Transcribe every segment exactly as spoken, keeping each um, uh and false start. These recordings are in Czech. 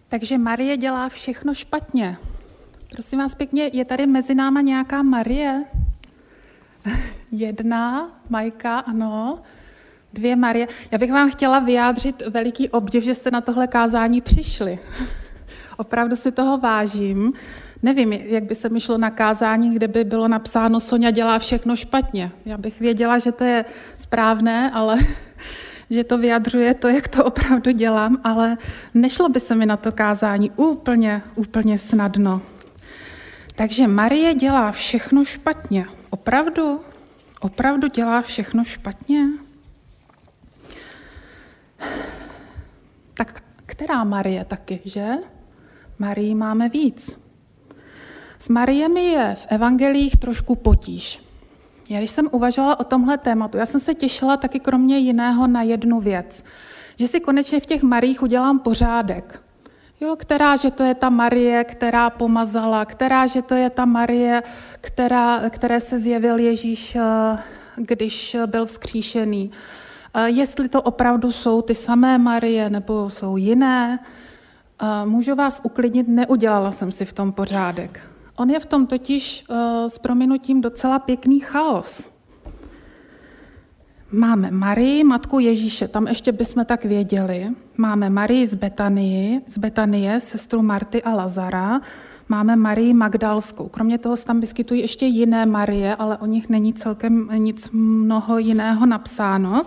Takže Marie dělá všechno špatně. Prosím vás pěkně, je tady mezi náma nějaká Marie? Jedna, Majka, ano. Dvě Marie. Já bych vám chtěla vyjádřit veliký obdiv, že jste na tohle kázání přišli. Opravdu si toho vážím. Nevím, jak by se mi šlo na kázání, kde by bylo napsáno Soňa dělá všechno špatně. Já bych věděla, že to je správné, ale že to vyjadřuje to, jak to opravdu dělám, ale nešlo by se mi na to kázání úplně, úplně snadno. Takže Marie dělá všechno špatně. Opravdu? Opravdu dělá všechno špatně? Tak která Marie taky, že? Marii máme víc. S Mariemi je v evangelích trošku potíž. Já když jsem uvažovala o tomhle tématu, já jsem se těšila taky kromě jiného na jednu věc. Že si konečně v těch Mariích udělám pořádek. Jo, která, že to je ta Marie, která pomazala, která, že to je ta Marie, která, které se zjevil Ježíš, když byl vzkříšený. Jestli to opravdu jsou ty samé Marie, nebo jsou jiné. Můžu vás uklidnit, neudělala jsem si v tom pořádek. On je v tom totiž s prominutím docela pěkný chaos. Máme Marii, matku Ježíše, tam ještě bychom tak věděli. Máme Marii z Betanii, z Betanie, sestru Marty a Lazara. Máme Marii Magdalskou. Kromě toho se tam vyskytují ještě jiné Marie, ale o nich není celkem nic mnoho jiného napsáno.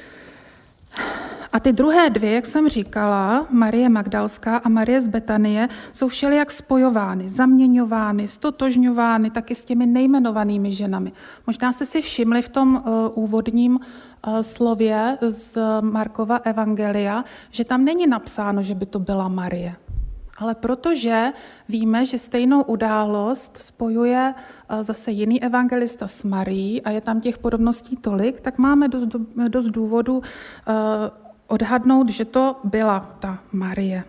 A ty druhé dvě, jak jsem říkala, Marie Magdalská a Marie z Betanie, jsou všelijak spojovány, zaměňovány, stotožňovány taky s těmi nejmenovanými ženami. Možná jste si všimli v tom uh, úvodním uh, slově z Markova evangelia, že tam není napsáno, že by to byla Marie. Ale protože víme, že stejnou událost spojuje uh, zase jiný evangelista s Marií a je tam těch podobností tolik, tak máme dost, dost důvodu uh, odhadnout, že to byla ta Marie.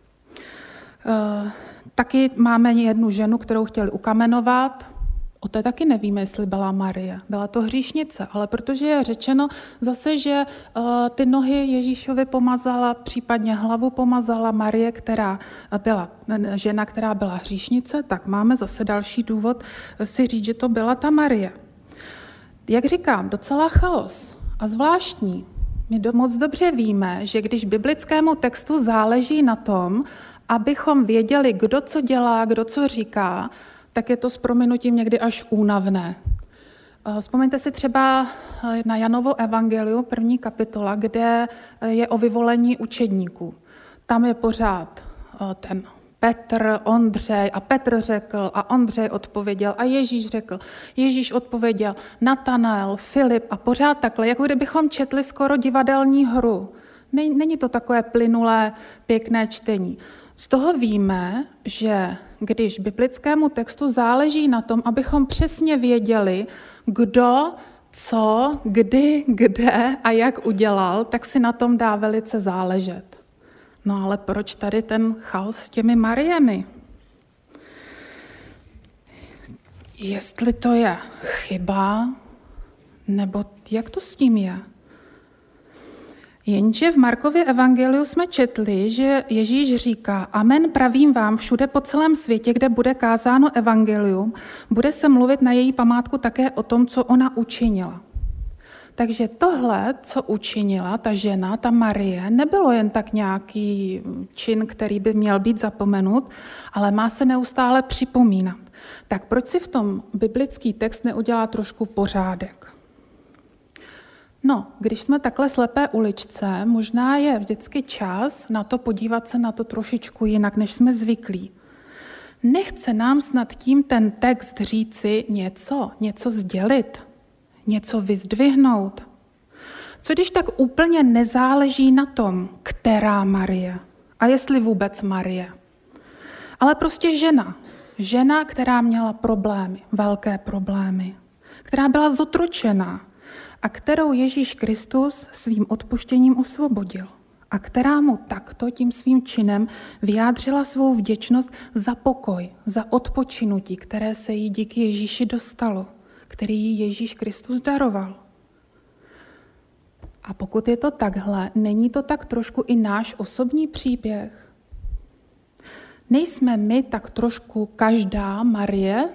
E, taky máme jednu ženu, kterou chtěli ukamenovat. O té taky nevíme, jestli byla Marie. Byla to hříšnice, ale protože je řečeno zase, že e, ty nohy Ježíšovi pomazala, případně hlavu pomazala Marie, která byla žena, která byla hříšnice, tak máme zase další důvod si říct, že to byla ta Marie. Jak říkám, docela chaos a zvláštní. My moc dobře víme, že když biblickému textu záleží na tom, abychom věděli, kdo co dělá, kdo co říká, tak je to s prominutím někdy až únavné. Vzpomeňte si třeba na Janovo evangelium, první kapitola, kde je o vyvolení učedníků. Tam je pořád ten Petr, Ondřej a Petr řekl a Ondřej odpověděl a Ježíš řekl. Ježíš odpověděl, Natanael, Filip a pořád takhle, jako kdybychom četli skoro divadelní hru. Není to takové plynulé, pěkné čtení. Z toho víme, že když biblickému textu záleží na tom, abychom přesně věděli, kdo, co, kdy, kde a jak udělal, tak si na tom dá velice záležet. No ale proč tady ten chaos s těmi Mariemi? Jestli to je chyba, nebo jak to s tím je? Jenže v Markově evangeliu jsme četli, že Ježíš říká, amen pravím vám, všude po celém světě, kde bude kázáno evangelium, bude se mluvit na její památku také o tom, co ona učinila. Takže tohle, co učinila ta žena, ta Marie, nebylo jen tak nějaký čin, který by měl být zapomenut, ale má se neustále připomínat. Tak proč si v tom biblický text neudělá trošku pořádek? No, když jsme takhle slepé uličce, možná je vždycky čas na to podívat se na to trošičku jinak, než jsme zvyklí. Nechce nám snad tím ten text říci něco, něco sdělit, něco vyzdvihnout. Co když tak úplně nezáleží na tom, která Marie a jestli vůbec Marie. Ale prostě žena. Žena, která měla problémy, velké problémy, která byla zotročená a kterou Ježíš Kristus svým odpuštěním osvobodil a která mu takto tím svým činem vyjádřila svou vděčnost za pokoj, za odpočinutí, které se jí díky Ježíši dostalo, který jí Ježíš Kristus daroval. A pokud je to takhle, není to tak trošku i náš osobní příběh? Nejsme my tak trošku každá Marie?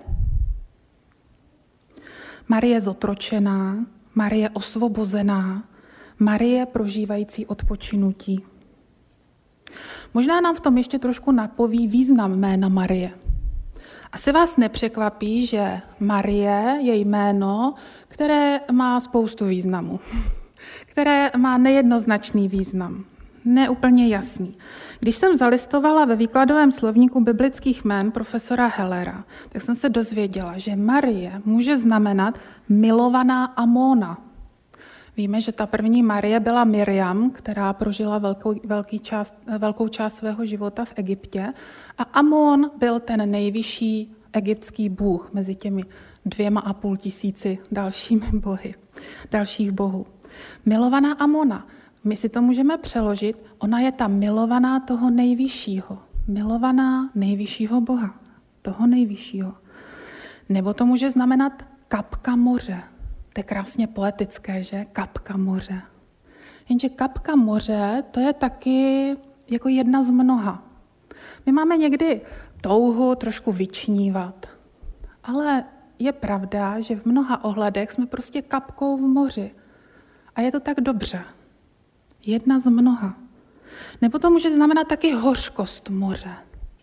Marie zotročená, Marie osvobozená, Marie prožívající odpočinutí. Možná nám v tom ještě trošku napoví význam jména Marie. Asi vás nepřekvapí, že Marie je jméno, které má spoustu významů, které má nejednoznačný význam, neúplně jasný. Když jsem zalistovala ve výkladovém slovníku biblických jmén profesora Hellera, tak jsem se dozvěděla, že Marie může znamenat milovaná Amona. Víme, že ta první Marie byla Miriam, která prožila velkou, velký část, velkou část svého života v Egyptě, a Amon byl ten nejvyšší egyptský bůh mezi těmi dvěma a půl tisíci dalšími bohy, dalších bohů. Milovaná Amona. My si to můžeme přeložit, ona je ta milovaná toho nejvyššího, milovaná nejvyššího Boha, toho nejvyššího. Nebo to může znamenat kapka moře. To je krásně poetické, že? Kapka moře. Jenže kapka moře, to je taky jako jedna z mnoha. My máme někdy touhu trošku vyčnívat, ale je pravda, že v mnoha ohledech jsme prostě kapkou v moři. A je to tak dobře. Jedna z mnoha. Nebo to může znamenat taky hořkost moře.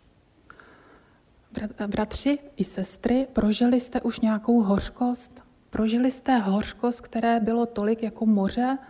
Bratři i sestry, prožili jste už nějakou hořkost? Prožili jste hořkost, které bylo tolik jako moře?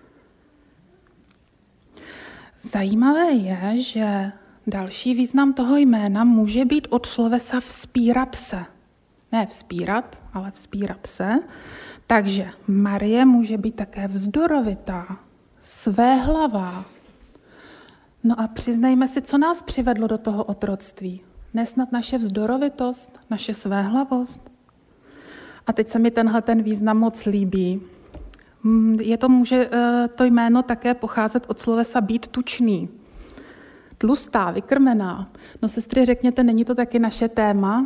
Zajímavé je, že další význam toho jména může být od slovesa vzpírat se. Ne vzpírat, ale vzpírat se. Takže Marie může být také vzdorovitá, svéhlavá. No a přiznejme si, co nás přivedlo do toho otroctví. Nesnad naše vzdorovitost, naše svéhlavost? A teď se mi tenhle ten význam moc líbí. Je to, může to jméno také pocházet od slovesa být tučný. Tlustá, vykrmená. No sestry, řekněte, není to taky naše téma?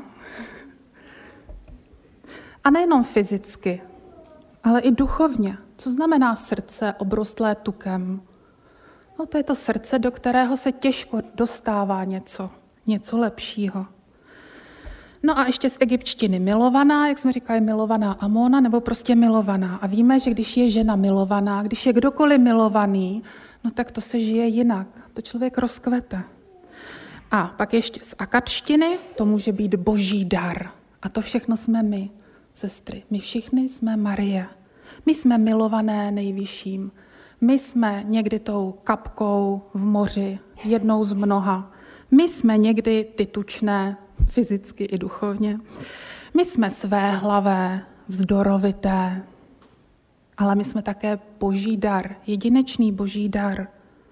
A nejenom fyzicky, ale i duchovně. Co znamená srdce obrostlé tukem? No to je to srdce, do kterého se těžko dostává něco, něco lepšího. No a ještě z egyptštiny milovaná, jak jsme říkali, milovaná Amona, nebo prostě milovaná. A víme, že když je žena milovaná, když je kdokoliv milovaný, no tak to se žije jinak, to člověk rozkvete. A pak ještě z akadštiny, to může být boží dar. A to všechno jsme my, sestry. My všichni jsme Marie. My jsme milované nejvyšším. My jsme někdy tou kapkou v moři, jednou z mnoha. My jsme někdy ty tučné, fyzicky i duchovně. My jsme svéhlavé, vzdorovité, ale my jsme také boží dar, jedinečný boží dar.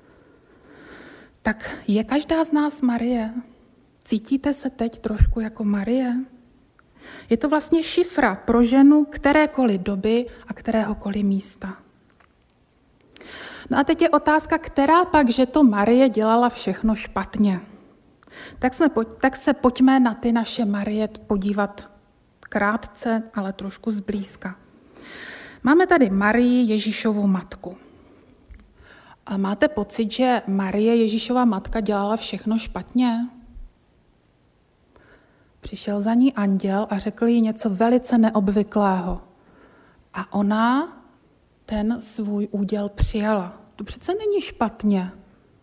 Tak je každá z nás Marie? Cítíte se teď trošku jako Marie? Je to vlastně šifra pro ženu kterékoliv doby a kteréhokoliv místa. No a teď je otázka, která pak, že to Marie dělala všechno špatně. Tak, jsme, tak se pojďme na ty naše Marie podívat krátce, ale trošku zblízka. Máme tady Marii, Ježíšovu matku. A máte pocit, že Marie, Ježíšova matka, dělala všechno špatně? Přišel za ní anděl a řekl jí něco velice neobvyklého. A ona ten svůj úděl přijala. To přece není špatně.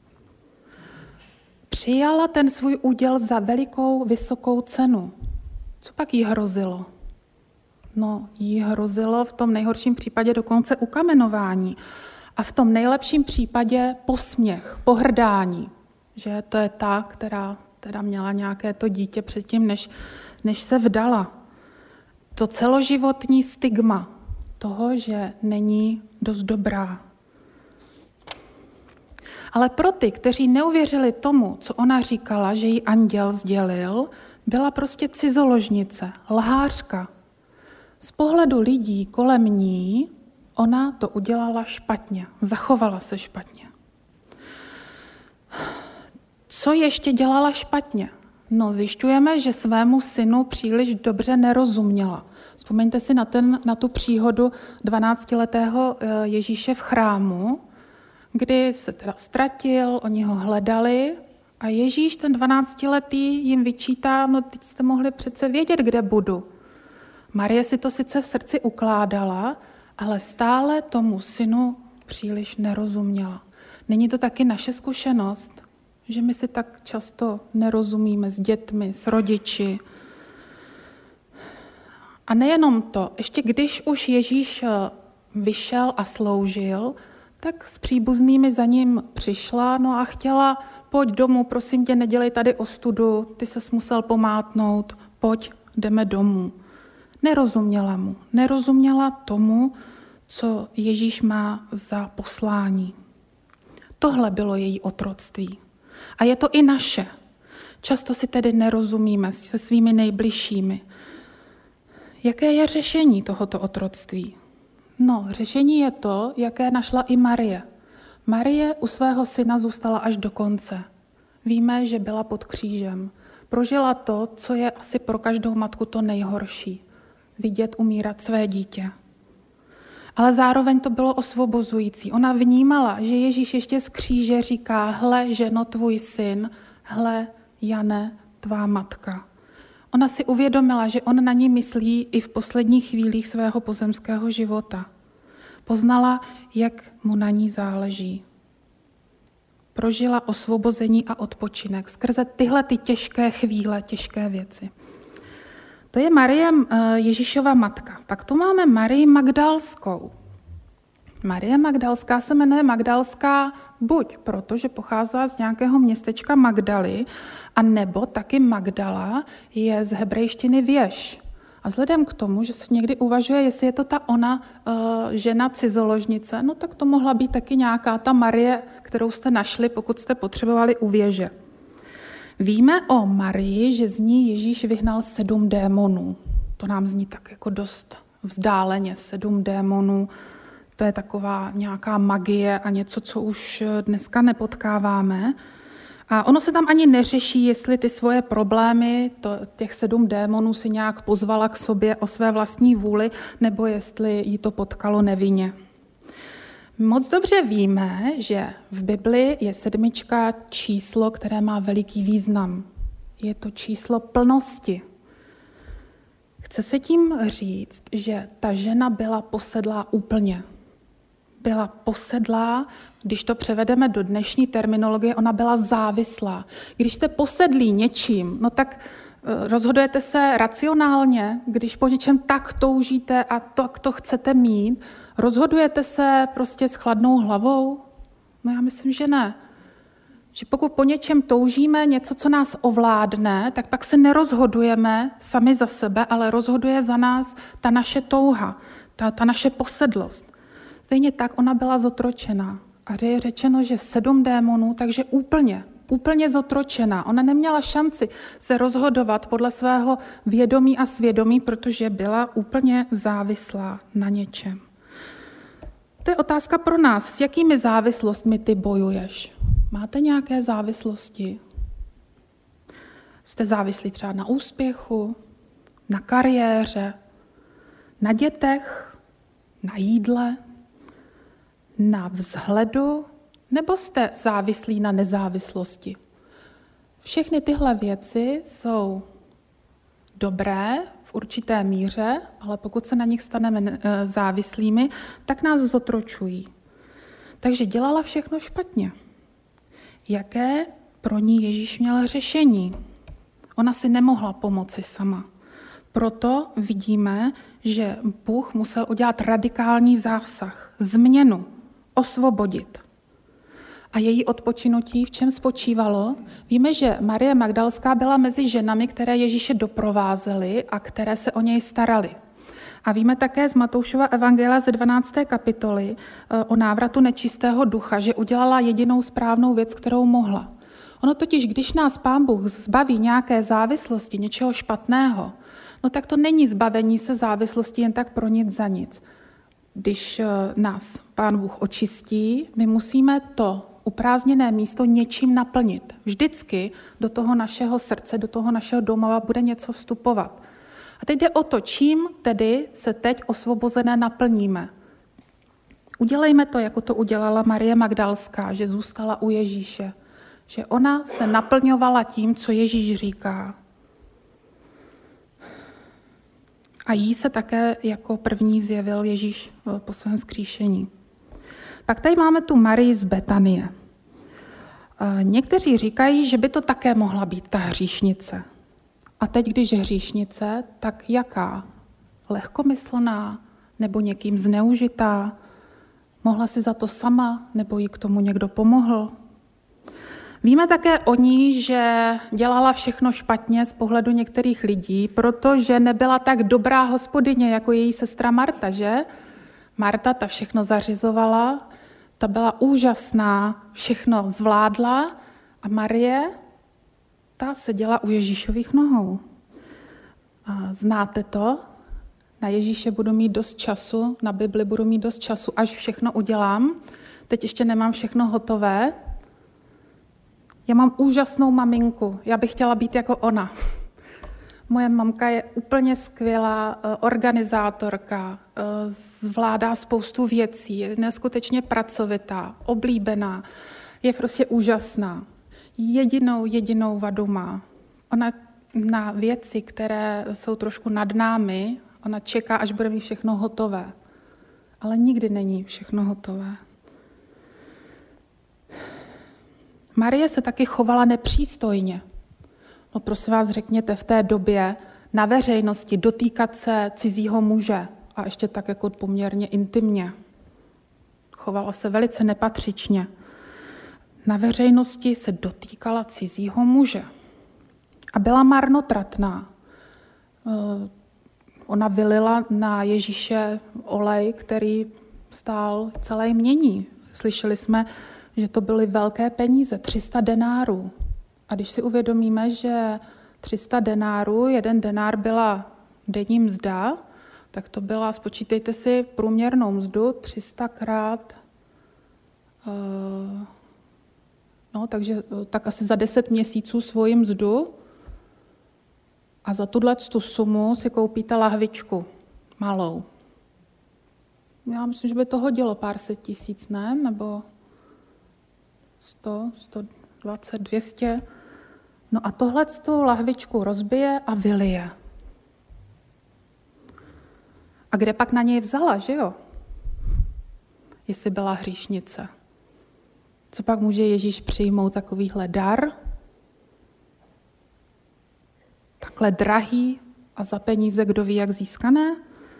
Přijala ten svůj úděl za velikou, vysokou cenu. Co pak jí hrozilo? No, jí hrozilo v tom nejhorším případě dokonce ukamenování. A v tom nejlepším případě posměch, pohrdání. Že to je ta, která teda měla nějaké to dítě předtím, než, než se vdala. To celoživotní stigma toho, že není dost dobrá. Ale pro ty, kteří neuvěřili tomu, co ona říkala, že jí anděl sdělil, byla prostě cizoložnice, lhářka. Z pohledu lidí kolem ní ona to udělala špatně, zachovala se špatně. Co ještě dělala špatně? No, zjišťujeme, že svému synu příliš dobře nerozuměla. Vzpomeňte si na, ten, na tu příhodu dvanáctiletého Ježíše v chrámu, kdy se teda ztratil, oni ho hledali A Ježíš, ten dvanáctiletý, jim vyčítá, no teď jste mohli přece vědět, kde budu. Marie si to sice v srdci ukládala, ale stále tomu synu příliš nerozuměla. Není to taky naše zkušenost, že my si tak často nerozumíme s dětmi, s rodiči. A nejenom to, ještě když už Ježíš vyšel a sloužil, tak s příbuznými za ním přišla, no a chtěla, pojď domů, prosím tě, nedělej tady ostudu, ty ses musel pomátnout, pojď, jdeme domů. Nerozuměla mu, nerozuměla tomu, co Ježíš má za poslání. Tohle bylo její otroctví. A je to i naše. Často si tedy nerozumíme se svými nejbližšími. Jaké je řešení tohoto otroctví? No, řešení je to, jaké našla i Marie. Marie u svého syna zůstala až do konce. Víme, že byla pod křížem. Prožila to, co je asi pro každou matku to nejhorší. Vidět umírat své dítě. Ale zároveň to bylo osvobozující. Ona vnímala, že Ježíš ještě z kříže říká, hle, ženo, tvůj syn, hle, Jane, tvá matka. Ona si uvědomila, že on na ní myslí i v posledních chvílích svého pozemského života. Poznala, jak mu na ní záleží. Prožila osvobození a odpočinek skrze tyhle ty těžké chvíle, těžké věci. To je Marie Ježíšova matka. Pak tu máme Marii Magdalskou. Marie Magdalská se jmenuje Magdalská buď proto, že pocházela z nějakého městečka Magdaly, a nebo taky Magdala je z hebrejštiny věž. A vzhledem k tomu, že se někdy uvažuje, jestli je to ta ona uh, žena cizoložnice, no tak to mohla být taky nějaká ta Marie, kterou jste našli, pokud jste potřebovali u věže. Víme o Marii, že z ní Ježíš vyhnal sedm démonů. To nám zní tak jako dost vzdáleně, sedm démonů. To je taková nějaká magie a něco, co už dneska nepotkáváme. A ono se tam ani neřeší, jestli ty svoje problémy, to, těch sedm démonů si nějak pozvala k sobě o své vlastní vůli, nebo jestli jí to potkalo nevinně. Moc dobře víme, že v Bibli je sedmička číslo, které má veliký význam. Je to číslo plnosti. Chce se tím říct, že ta žena byla posedlá úplně. Byla posedlá, když to převedeme do dnešní terminologie, ona byla závislá. Když jste posedlí něčím, no tak rozhodujete se racionálně, když po něčem tak toužíte a to, to chcete mít, rozhodujete se prostě s chladnou hlavou? No já myslím, že ne. Že pokud po něčem toužíme něco, co nás ovládne, tak pak se nerozhodujeme sami za sebe, ale rozhoduje za nás ta naše touha, ta, ta naše posedlost. Stejně tak ona byla zotročená. A je řečeno, že sedm démonů, takže úplně, úplně zotročená. Ona neměla šanci se rozhodovat podle svého vědomí a svědomí, protože byla úplně závislá na něčem. To je otázka pro nás. S jakými závislostmi ty bojuješ? Máte nějaké závislosti? Jste závislí třeba na úspěchu, na kariéře, na dětech, na jídle, na vzhledu, nebo jste závislí na nezávislosti? Všechny tyhle věci jsou dobré v určité míře, ale pokud se na nich staneme závislými, tak nás zotročují. Takže dělala všechno špatně. Jaké pro ní Ježíš měl řešení? Ona si nemohla pomoci sama. Proto vidíme, že Bůh musel udělat radikální zásah, změnu, osvobodit. A její odpočinutí v čem spočívalo? Víme, že Marie Magdalská byla mezi ženami, které Ježíše doprovázely a které se o něj staraly. A víme také z Matoušova evangelia ze dvanácté kapitoly o návratu nečistého ducha, že udělala jedinou správnou věc, kterou mohla. Ono totiž, když nás Pán Bůh zbaví nějaké závislosti, něčeho špatného, no tak to není zbavení se závislosti jen tak pro nic za nic. Když nás Pán Bůh očistí, my musíme to uprázdněné místo něčím naplnit. Vždycky do toho našeho srdce, do toho našeho domova bude něco vstupovat. A teď jde o to, čím tedy se teď osvobozené naplníme. Udělejme to, jako to udělala Marie Magdalská, že zůstala u Ježíše, že ona se naplňovala tím, co Ježíš říká. A jí se také jako první zjevil Ježíš po svém vzkříšení. Pak tady máme tu Marii z Betanie. Někteří říkají, že by to také mohla být ta hříšnice. A teď, když je hříšnice, tak jaká? Lehkomyslná nebo někým zneužitá? Mohla si za to sama nebo jí k tomu někdo pomohl? Víme také o ní, že dělala všechno špatně z pohledu některých lidí, protože nebyla tak dobrá hospodyně jako její sestra Marta, že? Marta ta všechno zařizovala, ta byla úžasná, všechno zvládla a Marie, ta seděla u Ježíšových nohou. A znáte to? Na Ježíše budu mít dost času, na Bibli budu mít dost času, až všechno udělám. Teď ještě nemám všechno hotové. Já mám úžasnou maminku, já bych chtěla být jako ona. Moje mamka je úplně skvělá organizátorka, zvládá spoustu věcí, je neskutečně pracovitá, oblíbená, je prostě úžasná. Jedinou, jedinou vadu má. Ona na věci, které jsou trošku nad námi, ona čeká, až bude mít všechno hotové. Ale nikdy není všechno hotové. Marie se taky chovala nepřístojně. No prosím vás, řekněte v té době na veřejnosti dotýkat se cizího muže a ještě tak jako poměrně intimně. Chovala se velice nepatřičně. Na veřejnosti se dotýkala cizího muže. A byla marnotratná. Ona vylila na Ježíše olej, který stál celé jmění. Slyšeli jsme, že to byly velké peníze, tři sta denárů. A když si uvědomíme, že tři sta denárů, jeden denár byla denní mzda, tak to byla, spočítejte si průměrnou mzdu, tři sta krát, uh, no, takže tak asi za deset měsíců svoji mzdu a za tuhle tu sumu si koupíte lahvičku malou. Já myslím, že by to hodilo pár set tisíc, ne? Nebo sto, sto dvacet, dvě stě. No a tohle tu lahvičku rozbije a vylije. A kde pak na něj vzala, že jo? Jestli byla hříšnice. Co pak může Ježíš přijmout takovýhle dar? Takhle drahý a za peníze kdo ví, jak získané?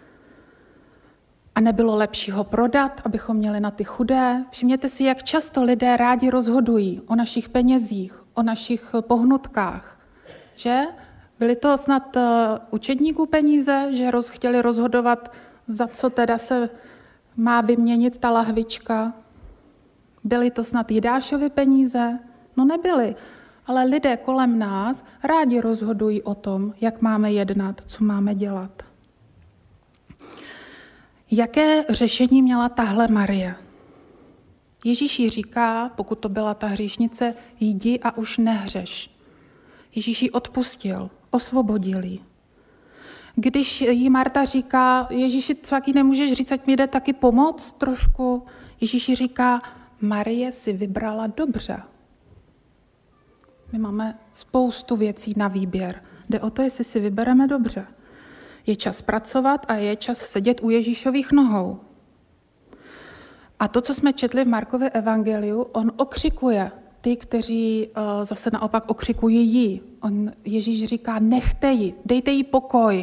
A nebylo lepší ho prodat, abychom měli na ty chudé? Všimněte si, jak často lidé rádi rozhodují o našich penězích, o našich pohnutkách. Že? Byly to snad učedníků peníze, že roz, chtěli rozhodovat, za co teda se má vyměnit ta lahvička? Byly to snad Jidášovy peníze? No nebyly. Ale lidé kolem nás rádi rozhodují o tom, jak máme jednat, co máme dělat. Jaké řešení měla tahle Marie? Ježíš jí říká, pokud to byla ta hříšnice, jdi a už nehřeš. Ježíš jí odpustil, osvobodil jí. Když jí Marta říká, Ježíši, co taky nemůžeš říct, ať mi jde taky pomoct trošku, Ježíš jí říká, Marie si vybrala dobře. My máme spoustu věcí na výběr. Jde o to, jestli si vybereme dobře. Je čas pracovat a je čas sedět u Ježíšových nohou. A to, co jsme četli v Markově evangeliu, on okřikuje ty, kteří uh, zase naopak okřikují jí. On, Ježíš říká, nechte ji, dejte jí pokoj.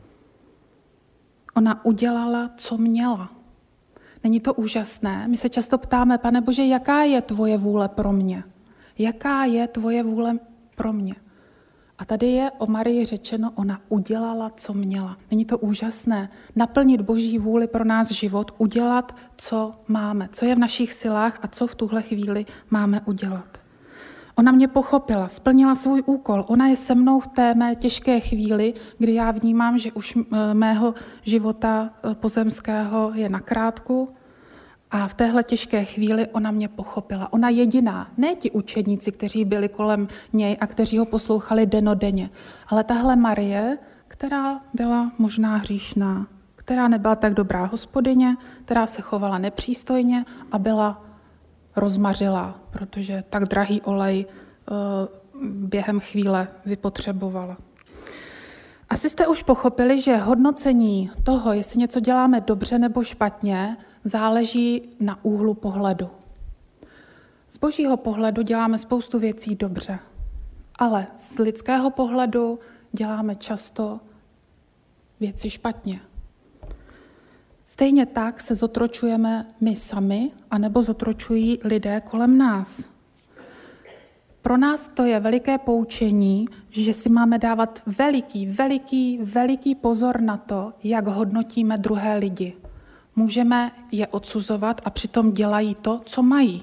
Ona udělala, co měla. Není to úžasné? My se často ptáme, Pane Bože, jaká je tvoje vůle pro mě? Jaká je tvoje vůle pro mě? A tady je o Marii řečeno, ona udělala, co měla. Není to úžasné? Naplnit Boží vůli pro nás život, udělat, co máme, co je v našich silách a co v tuhle chvíli máme udělat. Ona mě pochopila, splnila svůj úkol. Ona je se mnou v té mé těžké chvíli, kdy já vnímám, že už mého života pozemského je na krátku. A v téhle těžké chvíli ona mě pochopila. Ona jediná, ne ti učedníci, kteří byli kolem něj a kteří ho poslouchali dennodenně, ale tahle Marie, která byla možná hříšná, která nebyla tak dobrá hospodyně, která se chovala nepřístojně a byla rozmařila, protože tak drahý olej během chvíle vypotřebovala. Asi jste už pochopili, že hodnocení toho, jestli něco děláme dobře nebo špatně, záleží na úhlu pohledu. Z božího pohledu děláme spoustu věcí dobře, ale z lidského pohledu děláme často věci špatně. Stejně tak se zotročujeme my sami, anebo zotročují lidé kolem nás. Pro nás to je veliké poučení, že si máme dávat veliký, veliký, veliký pozor na to, jak hodnotíme druhé lidi. Můžeme je odsuzovat a přitom dělají to, co mají.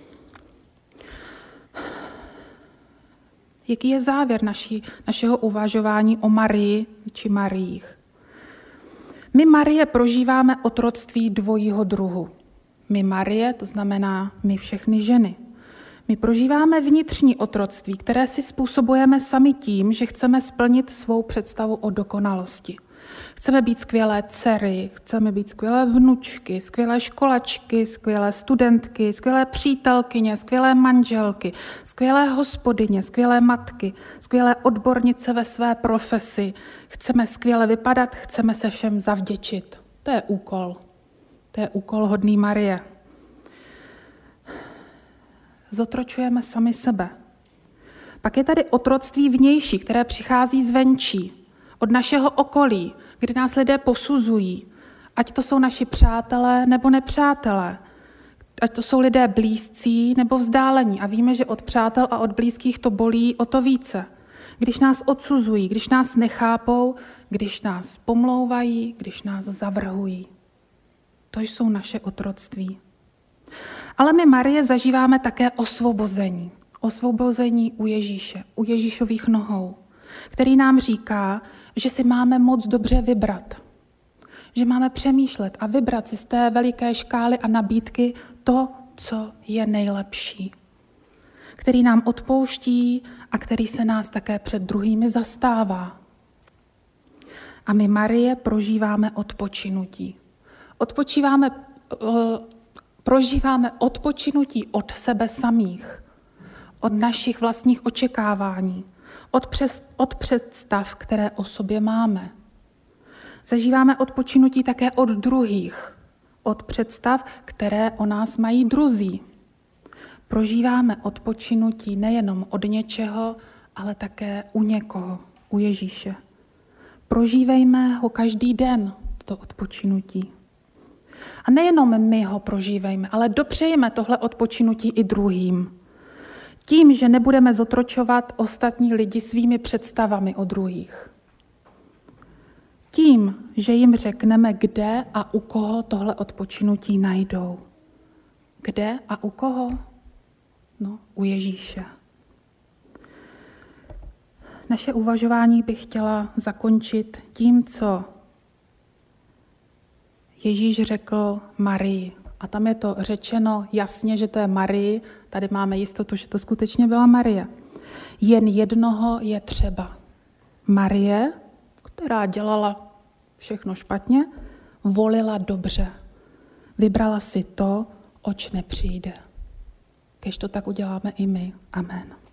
Jaký je závěr naší, našeho uvažování o Marii či Mariích? My Marie prožíváme otroctví dvojího druhu. My Marie, to znamená my všechny ženy. My prožíváme vnitřní otroctví, které si způsobujeme sami tím, že chceme splnit svou představu o dokonalosti. Chceme být skvělé dcery, chceme být skvělé vnučky, skvělé školačky, skvělé studentky, skvělé přítelkyně, skvělé manželky, skvělé hospodyně, skvělé matky, skvělé odbornice ve své profesi. Chceme skvěle vypadat, chceme se všem zavděčit. To je úkol. To je úkol hodný Marie. Zotročujeme sami sebe. Pak je tady otroctví vnější, které přichází zvenčí, od našeho okolí, kdy nás lidé posuzují, ať to jsou naši přátelé nebo nepřátelé, ať to jsou lidé blízcí nebo vzdálení. A víme, že od přátel a od blízkých to bolí o to více. Když nás odsuzují, když nás nechápou, když nás pomlouvají, když nás zavrhují. To jsou naše otroctví. Ale my, Marie, zažíváme také osvobození. Osvobození u Ježíše, u Ježíšových nohou, který nám říká, že si máme moc dobře vybrat. Že máme přemýšlet a vybrat si z té veliké škály a nabídky to, co je nejlepší. Který nám odpouští a který se nás také před druhými zastává. A my, Marie, prožíváme odpočinutí. Odpočíváme, prožíváme odpočinutí od sebe samých, od našich vlastních očekávání, Od, přes, od představ, které o sobě máme. Zažíváme odpočinutí také od druhých, od představ, které o nás mají druzí. Prožíváme odpočinutí nejenom od něčeho, ale také u někoho, u Ježíše. Prožívejme ho každý den, to odpočinutí. A nejenom my ho prožívejme, ale dopřejme tohle odpočinutí i druhým. Tím, že nebudeme zotročovat ostatní lidi svými představami o druhých. Tím, že jim řekneme, kde a u koho tohle odpočinutí najdou. Kde a u koho? No, u Ježíše. Naše uvažování bych chtěla zakončit tím, co Ježíš řekl Marii. A tam je to řečeno jasně, že to je Marii. Tady máme jistotu, že to skutečně byla Marie. Jen jednoho je třeba. Marie, která dělala všechno špatně, volila dobře. Vybrala si to, oč nepřijde. Kež to tak uděláme i my. Amen.